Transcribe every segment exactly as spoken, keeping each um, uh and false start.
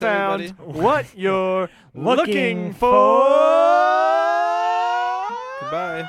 found everybody. what you're looking Looking for. Goodbye.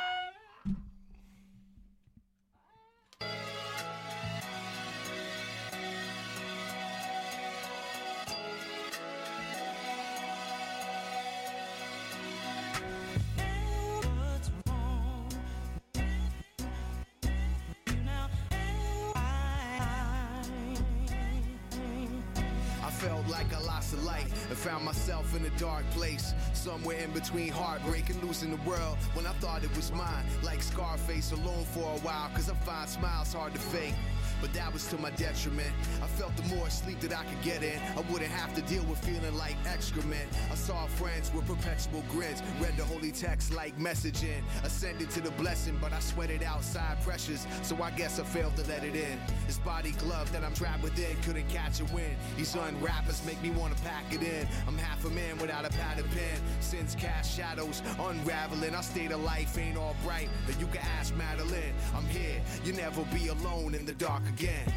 Felt like I lost a light and found myself in a dark place, somewhere in between heartbreak and losing the world when I thought it was mine. Like Scarface, alone for a while, cause I find smiles hard to fake. But that was to my detriment. I felt the more sleep that I could get in, I wouldn't have to deal with feeling like excrement. I saw friends with perpetual grins, read the holy text like messaging, ascended to the blessing, but I sweated outside pressures, so I guess I failed to let it in. This body glove that I'm trapped within couldn't catch a wind. These unwrappers make me wanna pack it in. I'm half a man without a pad and pen. Sins cast shadows, unraveling. Our state of life ain't all bright, but you can ask Madeline. I'm here, you never be alone in the dark again.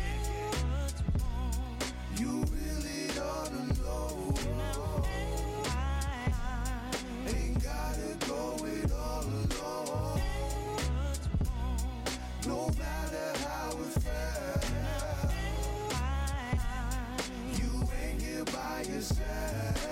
You really ought to know. Ain't gotta go it all alone. No matter how it felt, you ain't here by yourself.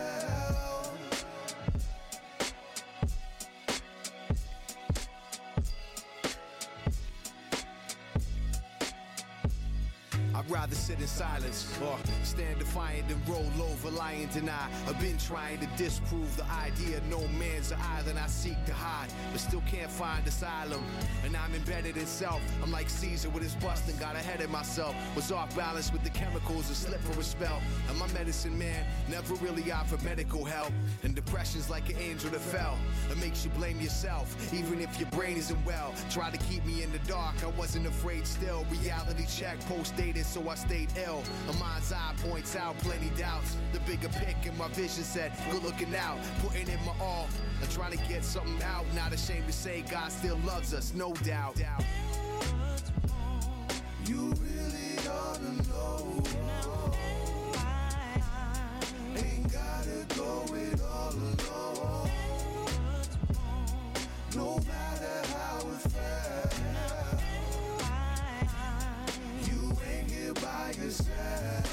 I'd rather sit in silence or stand defiant and roll over, lying deny. I've been trying to disprove the idea no man's an island I seek to hide, but still can't find asylum. And I'm embedded in self. I'm like Caesar with his bust and got ahead of myself. Was off balance with the chemicals and slipped for a spell. And my medicine man never really offered medical help. And depression's like an angel that fell. It makes you blame yourself, even if your brain isn't well. Try to keep me in the dark, I wasn't afraid still. Reality check, post-dated, so I stayed ill. A mind's eye points out plenty doubts. The bigger pic in my vision said, good looking out, putting in my all. I'm trying to get something out, not ashamed to say God still loves us, no doubt. You really ought to know. Ain't gotta go it all alone. No matter how it felt, you ain't here by yourself.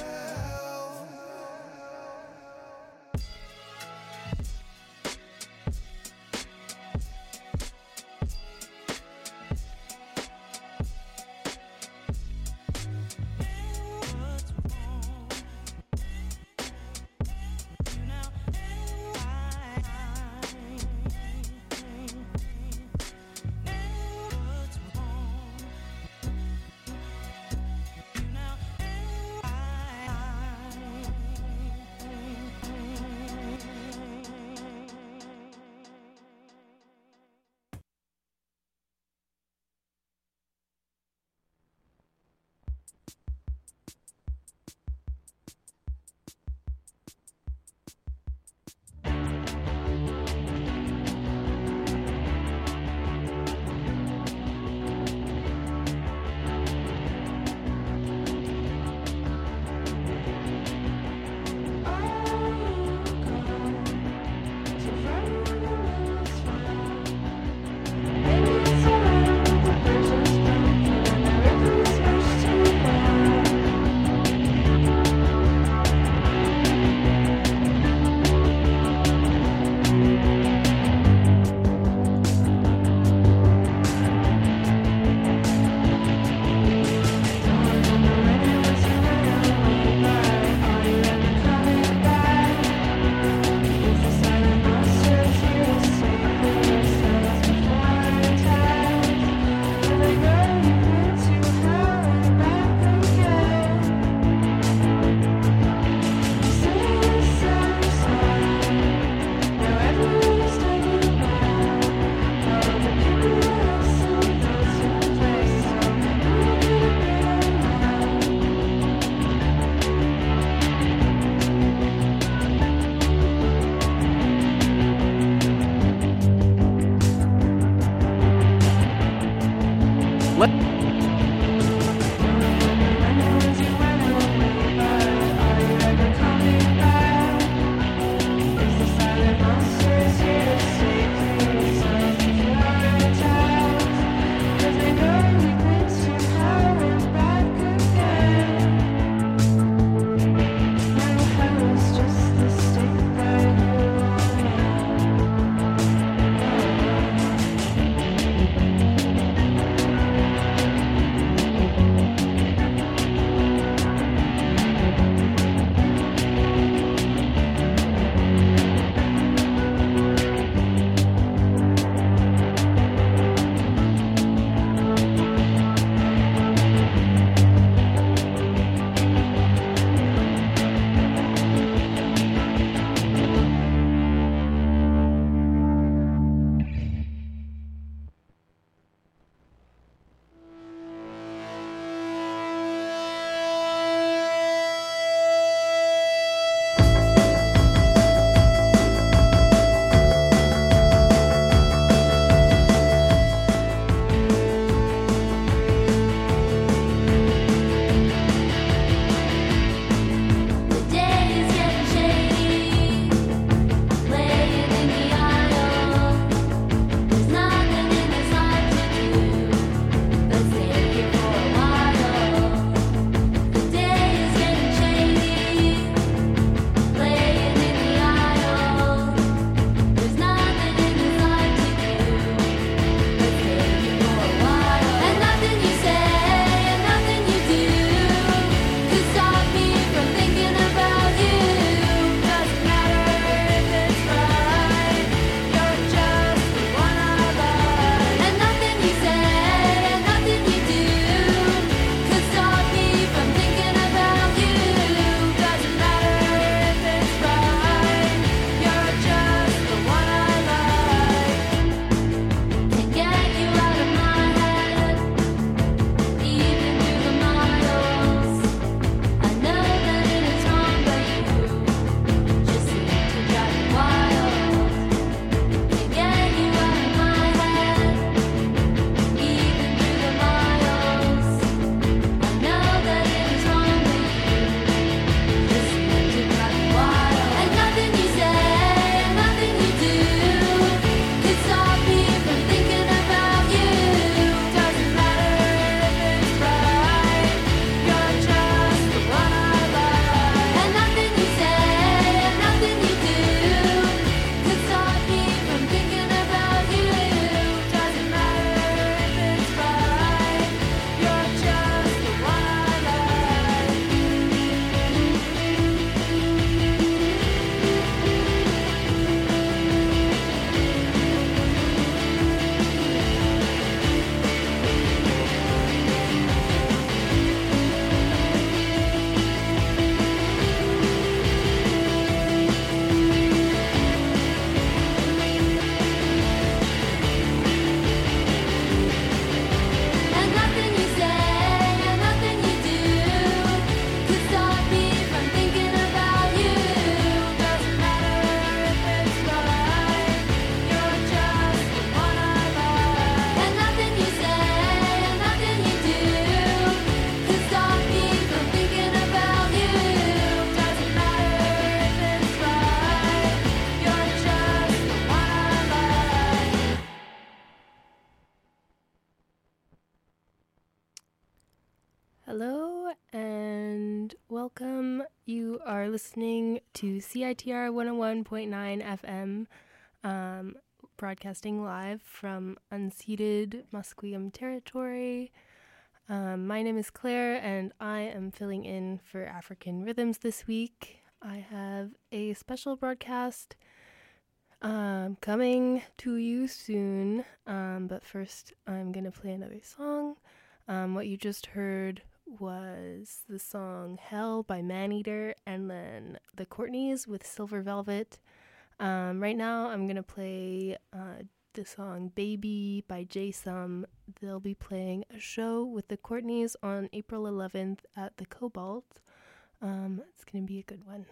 welcome. You are listening to C I T R one oh one point nine F M, um, broadcasting live from unceded Musqueam territory. Um, my name is Claire, and I am filling in for African Rhythms this week. I have a special broadcast um, coming to you soon, um, but first I'm going to play another song. Um, what you just heard was the song Hell by Maneater, and then the Courtneys with Silver Velvet. Um, right now I'm going to play uh, the song Baby by Jay Sum. They'll be playing a show with the Courtneys on April eleventh at the Cobalt. Um, it's going to be a good one.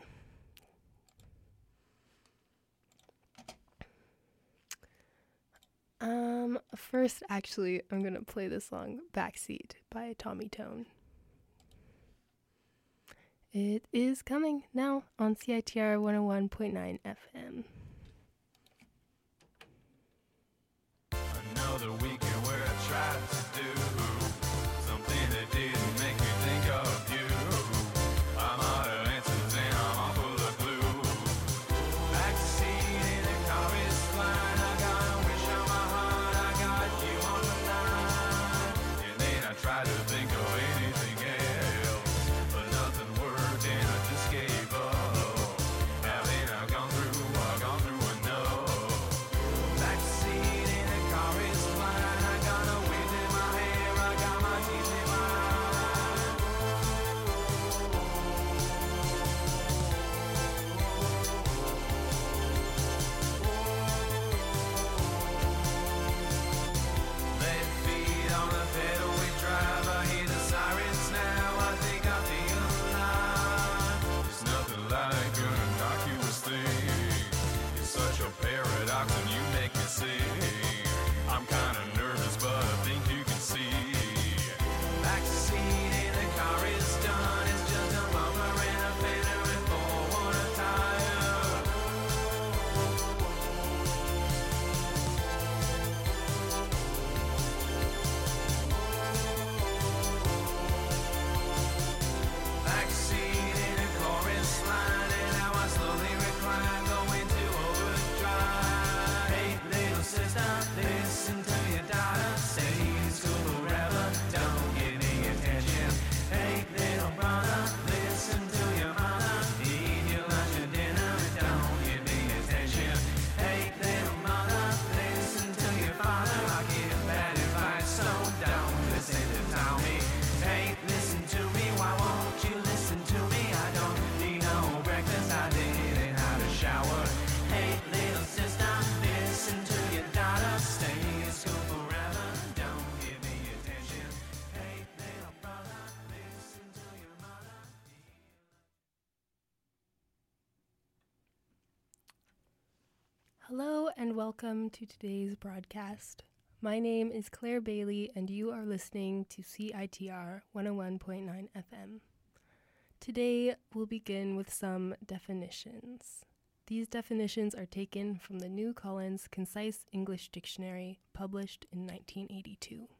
Um, first, actually, I'm going to play the song Backseat by Tommy Tone. It is coming now on C I T R one oh one point nine F M. Another weekend where I tried to do something that didn't make me think of you. I'm out of answers and I'm all full of glue. Backseat in the car is flying. I got a wish on my heart. I got you on the line. And then I tried to think of anything else, but nothing worked and I just gave up. Now then I've gone through, I've gone through enough. Backseat in the car is flying. I got a wind in my hair. I got my teeth in my Left feet on the pedal we drive. I hear the sirens now. I think I feel alive. It's nothing like an innocuous thing. It's such a paradox and you make me sick. I'm kinda nervous but I think you can see. Backseat in the car is done. It's just a bumper and a fender and four water tire. Backseat in a chorus line, and now I slowly recline, go into overdrive. Hey, little sister, listen to your daughter, stay in school forever, don't give me attention. Hey, little brother, listen to your mother, eat your lunch and dinner, don't give me attention. Hey, little mother, listen to your father, I give bad advice, so don't listen to Tommy. Hey, listen to me, why won't you listen to me? I don't need no breakfast, I didn't have a shower. Hey, little sister, listen to your daughter, stay in school forever, don't give me attention. Hey, little brother, listen to your mother. Hello and welcome to today's broadcast. My name is Claire Bailey and you are listening to C I T R one oh one point nine F M. Today we'll begin with some definitions. These definitions are taken from the New Collins Concise English Dictionary, published in nineteen eighty-two.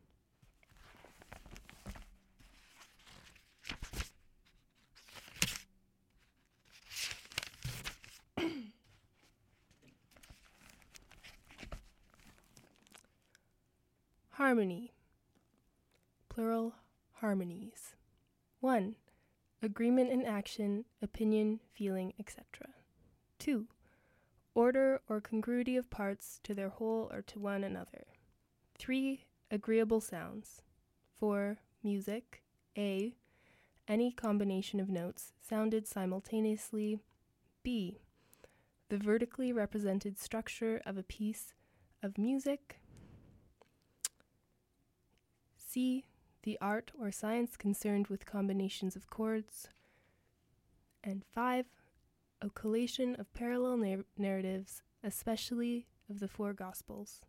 Harmony. Plural, harmonies. one. Agreement in action, opinion, feeling, et cetera. two. Order or congruity of parts to their whole or to one another. three. Agreeable sounds. four. Music. A. Any combination of notes sounded simultaneously. B. The vertically represented structure of a piece of music. C. The art or science concerned with combinations of chords. And five. A collation of parallel nar- narratives, especially of the four Gospels.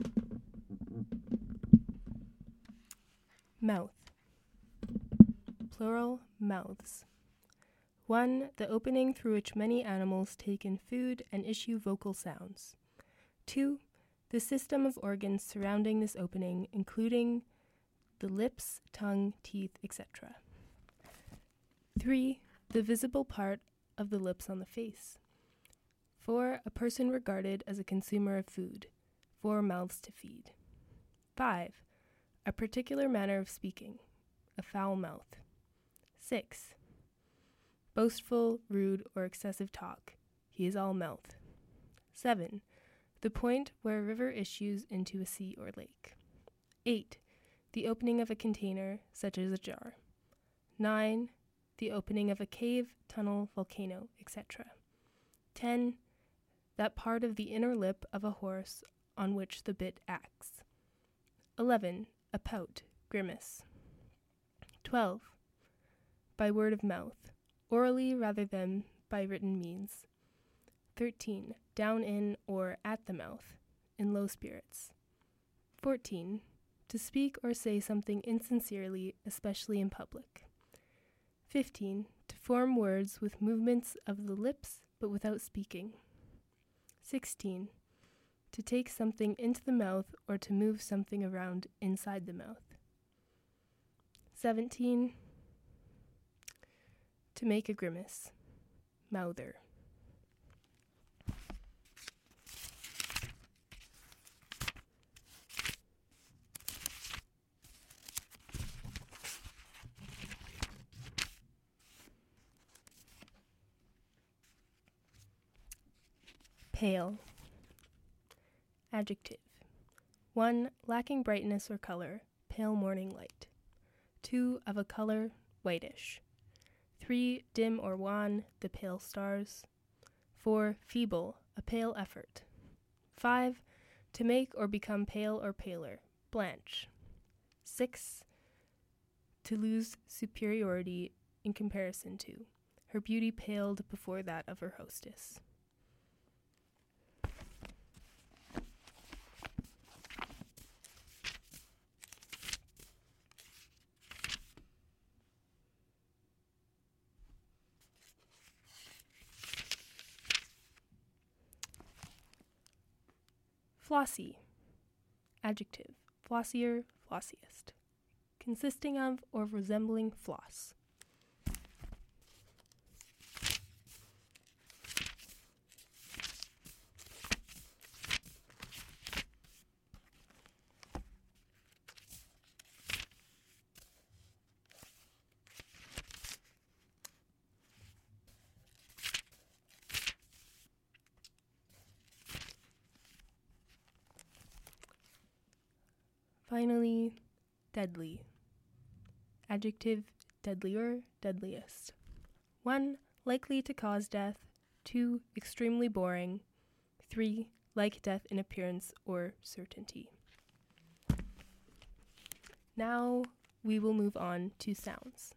Mouth. plural, mouths. One, the opening through which many animals take in food and issue vocal sounds. Two, the system of organs surrounding this opening, including the lips, tongue, teeth, et cetera. Three, the visible part of the lips on the face. Four, a person regarded as a consumer of food. Four mouths to feed. Five, a particular manner of speaking. A foul mouth. Six, boastful, rude, or excessive talk. He is all mouth. Seven, the point where a river issues into a sea or lake. Eight, the opening of a container, such as a jar. Nine, the opening of a cave, tunnel, volcano, et cetera. Ten, that part of the inner lip of a horse on which the bit acts. Eleven, a pout, grimace. Twelve, by word of mouth, orally rather than by written means. Thirteen, down in or at the mouth, in low spirits. Fourteen, to speak or say something insincerely, especially in public. Fifteen, to form words with movements of the lips but without speaking. Sixteen, to take something into the mouth or to move something around inside the mouth. Seventeen, to make a grimace, mouther. Pale. Adjective. One, lacking brightness or color, pale morning light. Two, of a color, whitish. Three, dim or wan, the pale stars. Four, feeble, a pale effort. Five, to make or become pale or paler, blanch. Six, to lose superiority in comparison to. Her beauty paled before that of her hostess. Flossy. Adjective. Flossier, flossiest. Consisting of or resembling floss. Finally, deadly. Adjective, deadlier, deadliest. One, likely to cause death. Two, extremely boring. Three, like death in appearance or certainty. Now we will move on to sounds.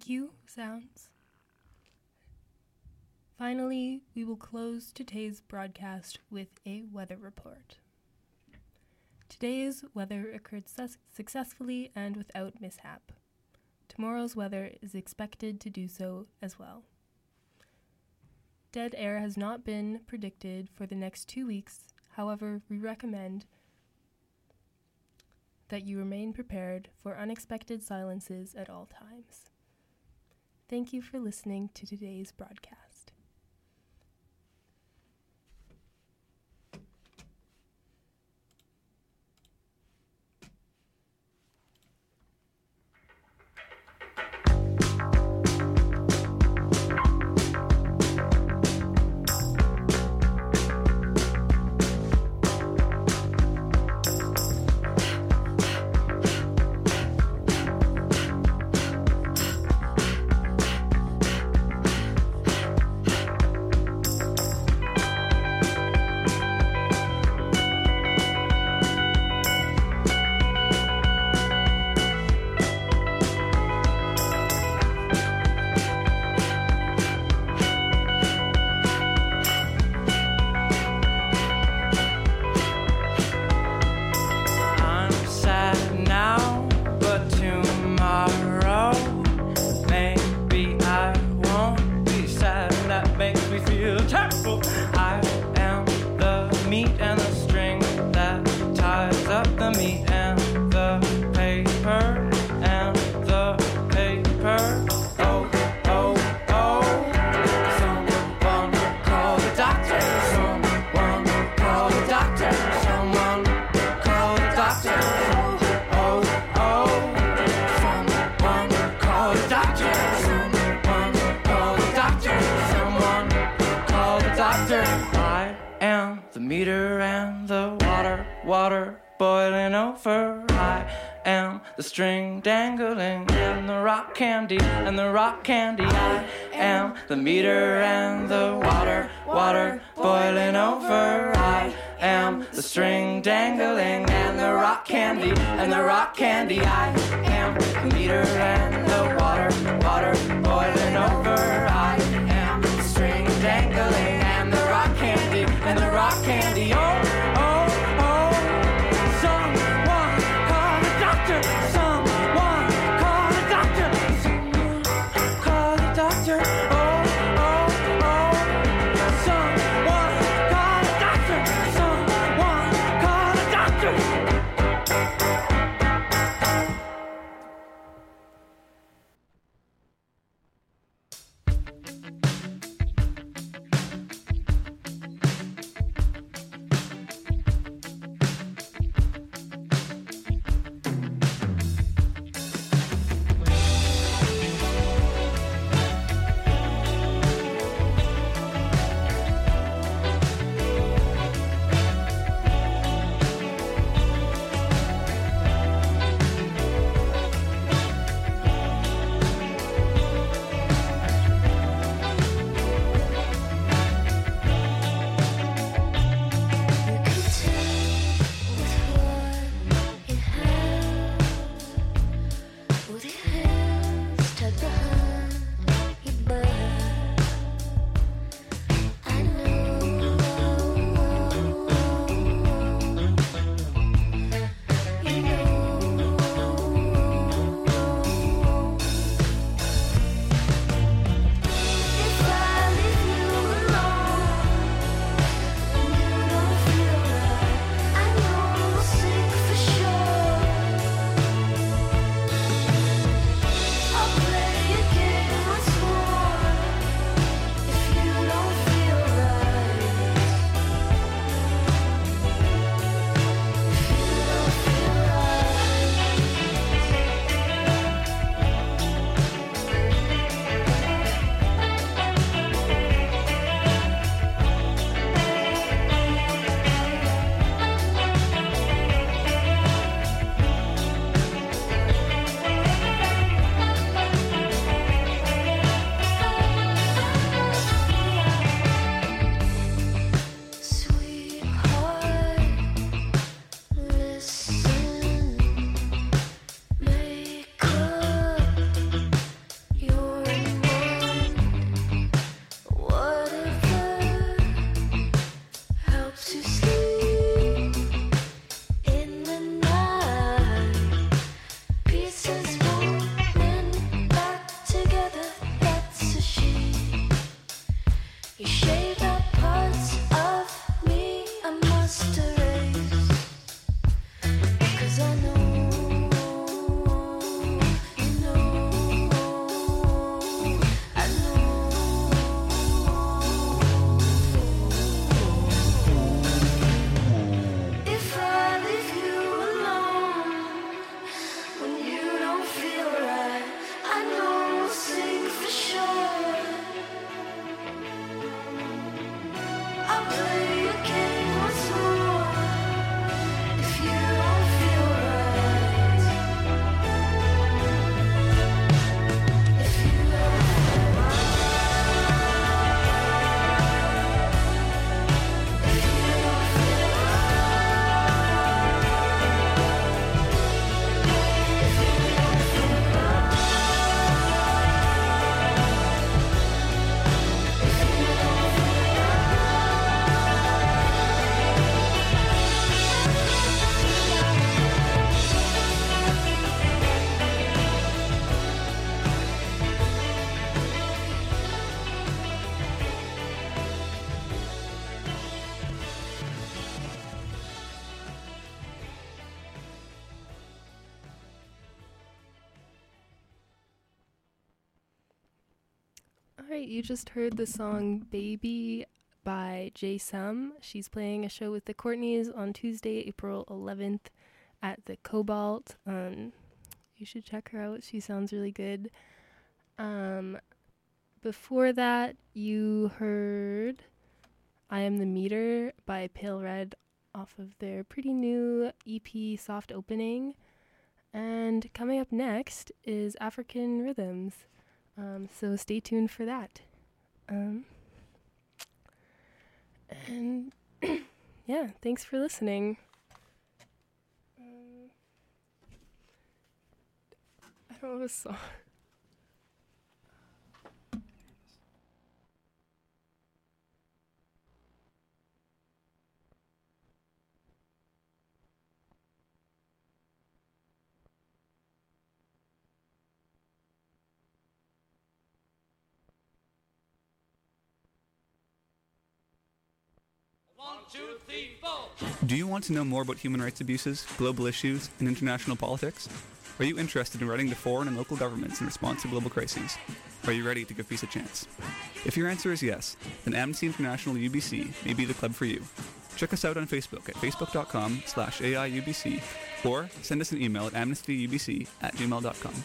Thank you, sounds. Finally, we will close today's broadcast with a weather report. Today's weather occurred su- successfully and without mishap. Tomorrow's weather is expected to do so as well. Dead air has not been predicted for the next two weeks. However, we recommend that you remain prepared for unexpected silences at all times. Thank you for listening to today's broadcast. The string dangling and the rock candy and the rock candy. I am the meter and the water, water boiling over. I am the string dangling and the rock candy and the rock candy. I am the meter and the water, water boiling over. I am the string dangling and the rock candy and the rock candy. Oh, oh, oh, someone call the doctor. Someone call the doctor. Someone call the doctor. Oh, oh, oh, someone call the doctor. Someone call the doctor. right, you just heard the song Baby by Jay Sum. She's playing a show with the Courtneys on Tuesday, April eleventh at the Cobalt. Um, you should check her out. She sounds really good. Um, before that, you heard I Am the Meter by Pale Red off of their pretty new E P Soft Opening. And coming up next is African Rhythms. Um, so stay tuned for that. Um, and yeah, thanks for listening. Um, I don't have a song. Do you want to know more about human rights abuses, global issues, and international politics? Are you interested in writing to foreign and local governments in response to global crises? Are you ready to give peace a chance? If your answer is yes, then Amnesty International U B C may be the club for you. Check us out on Facebook at facebook.com slash AIUBC or send us an email at amnestyubc at gmail dot com.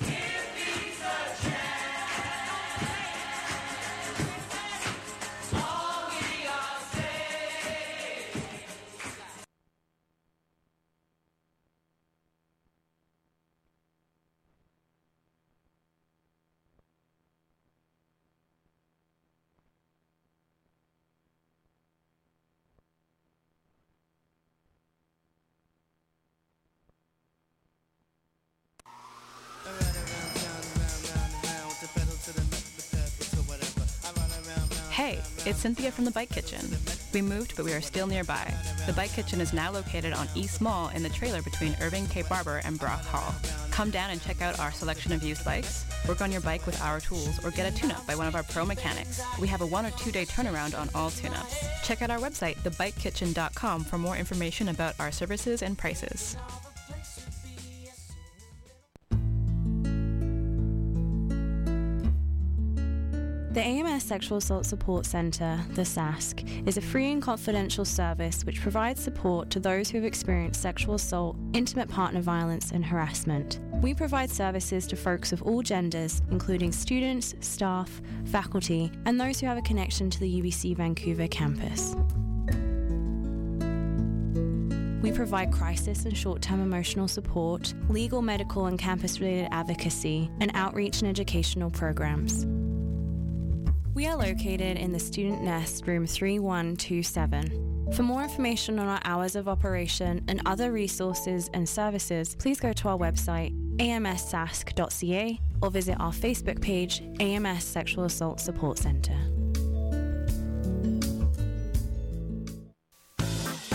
Hey, it's Cynthia from the Bike Kitchen. We moved, but we are still nearby. The Bike Kitchen is now located on East Mall in the trailer between Irving, Cape Barber, and Brock Hall. Come down and check out our selection of used bikes, work on your bike with our tools, or get a tune-up by one of our pro mechanics. We have a one or two day turnaround on all tune-ups. Check out our website, the bike kitchen dot com, for more information about our services and prices. The A M S Sexual Assault Support Centre, the S A S C, is a free and confidential service which provides support to those who have experienced sexual assault, intimate partner violence and harassment. We provide services to folks of all genders, including students, staff, faculty, and those who have a connection to the U B C Vancouver campus. We provide crisis and short-term emotional support, legal, medical and campus-related advocacy, and outreach and educational programs. We are located in the Student Nest, room three one two seven. For more information on our hours of operation and other resources and services, please go to our website, a m s sask dot c a, or visit our Facebook page, A M S Sexual Assault Support Centre.